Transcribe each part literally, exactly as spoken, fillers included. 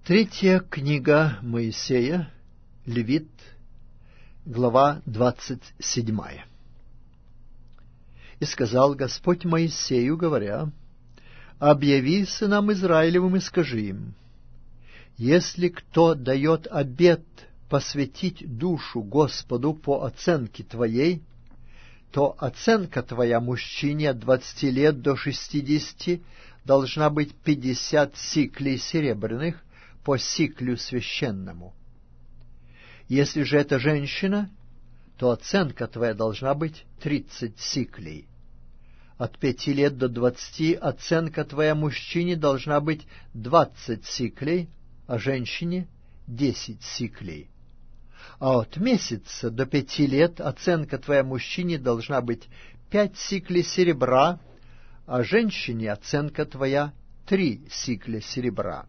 Третья книга Моисея, Левит, глава двадцать седьмая. «И сказал Господь Моисею, говоря: объяви сынам Израилевым и скажи им: если кто дает обет посвятить душу Господу по оценке твоей, то оценка твоя мужчине от двадцати лет до шестидесяти должна быть пятьдесят сиклей серебряных по сиклю священному. Если же это женщина, то оценка твоя должна быть тридцать сиклей. От пяти лет до двадцати оценка твоя мужчине должна быть двадцать сиклей, а женщине десять сиклей. А от месяца до пяти лет оценка твоя мужчине должна быть пять сиклей серебра, а женщине оценка твоя три сикля серебра.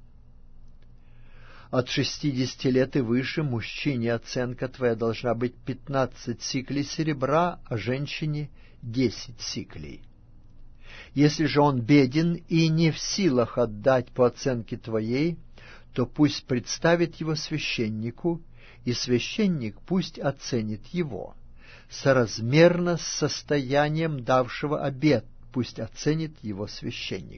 От шестидесяти лет и выше мужчине оценка твоя должна быть пятнадцать сиклей серебра, а женщине десять сиклей. Если же он беден и не в силах отдать по оценке твоей, то пусть представит его священнику, и священник пусть оценит его. Соразмерно с состоянием давшего обет пусть оценит его священник.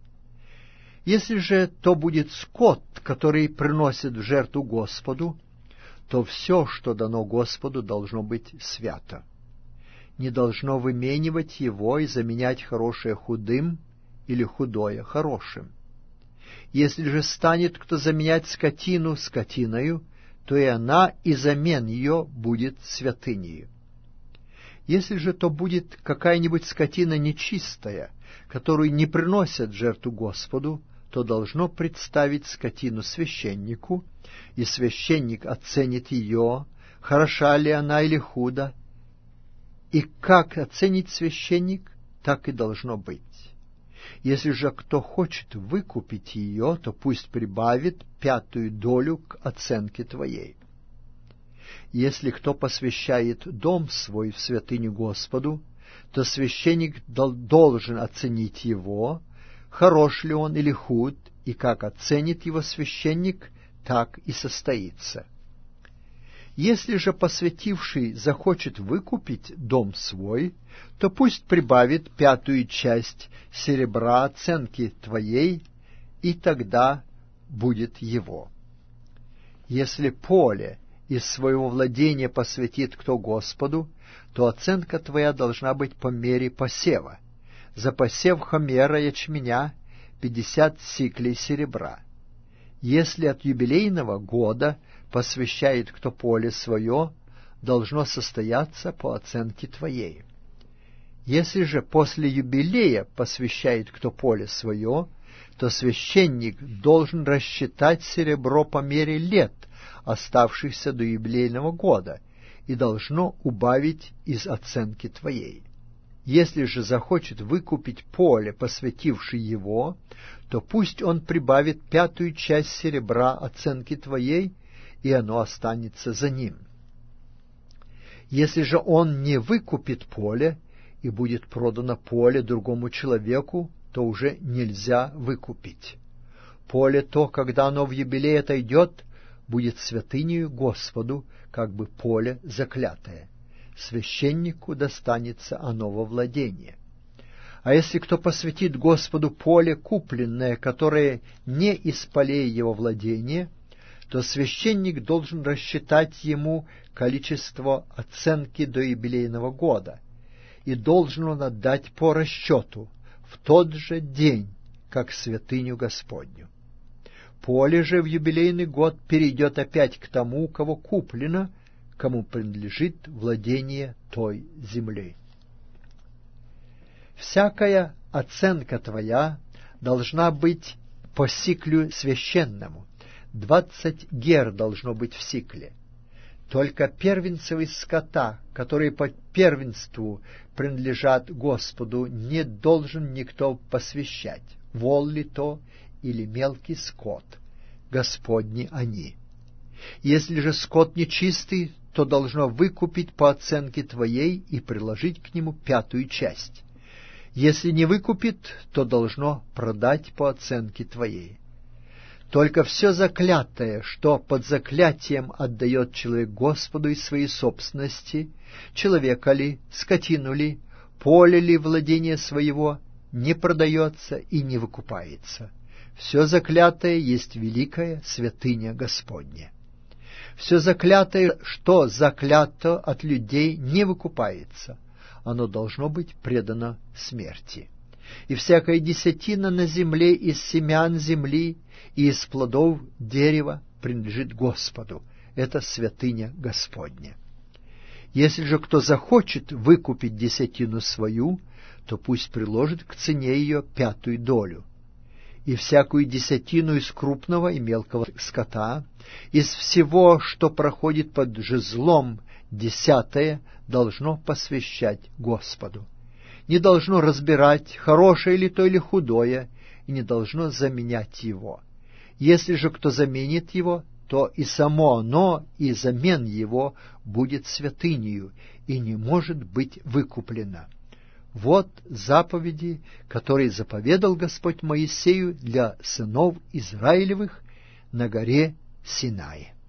Если же то будет скот, который приносит в жертву Господу, то все, что дано Господу, должно быть свято. Не должно выменивать его и заменять хорошее худым или худое хорошим. Если же станет кто заменять скотину скотиною, то и она и замен ее будет святынею. Если же то будет какая-нибудь скотина нечистая, которую не приносят жертву Господу, то должно представить скотину священнику, и священник оценит ее, хороша ли она или худо, и как оценит священник, так и должно быть. Если же кто хочет выкупить ее, то пусть прибавит пятую долю к оценке твоей. Если кто посвящает дом свой в святыню Господу, то священник должен оценить его, хорош ли он или худ, и как оценит его священник, так и состоится. Если же посвятивший захочет выкупить дом свой, то пусть прибавит пятую часть серебра оценки твоей, и тогда будет его. Если поле из своего владения посвятит кто Господу, то оценка твоя должна быть по мере посева. За посев хомера ячменя пятьдесят сиклей серебра. Если от юбилейного года посвящает кто поле свое, должно состояться по оценке твоей. Если же после юбилея посвящает кто поле свое, то священник должен рассчитать серебро по мере лет, оставшихся до юбилейного года, и должно убавить из оценки твоей. Если же захочет выкупить поле, посвятивший его, то пусть он прибавит пятую часть серебра оценки твоей, и оно останется за ним. Если же он не выкупит поле, и будет продано поле другому человеку, то уже нельзя выкупить. Поле то, когда оно в юбилей отойдет, будет святынею Господу, как бы поле заклятое. Священнику достанется оно во владение. А если кто посвятит Господу поле купленное, которое не из полей его владения, то священник должен рассчитать ему количество оценки до юбилейного года, и должен он отдать по расчету в тот же день, как святыню Господню. Поле же в юбилейный год перейдет опять к тому, у кого куплено, кому принадлежит владение той земли. Всякая оценка твоя должна быть по сиклю священному. Двадцать гер должно быть в сикле. Только первенцев из скота, которые по первенству принадлежат Господу, не должен никто посвящать, вол ли то или мелкий скот. Господни они. Если же скот нечистый, то должно выкупить по оценке твоей и приложить к нему пятую часть. Если не выкупит, то должно продать по оценке твоей. Только все заклятое, что под заклятием отдает человек Господу из своей собственности, человека ли, скотину ли, поле ли владение своего, не продается и не выкупается. Все заклятое есть великая святыня Господня. Все заклятое, что заклято от людей, не выкупается. Оно должно быть предано смерти. И всякая десятина на земле из семян земли и из плодов дерева принадлежит Господу. Это святыня Господня. Если же кто захочет выкупить десятину свою, то пусть приложит к цене ее пятую долю. И всякую десятину из крупного и мелкого скота, из всего, что проходит под жезлом, десятое должно посвящать Господу. Не должно разбирать, хорошее ли то или худое, и не должно заменять его. Если же кто заменит его, то и само оно, и замен его будет святынею, и не может быть выкуплено. Вот заповеди, которые заповедал Господь Моисею для сынов Израилевых на горе Синае.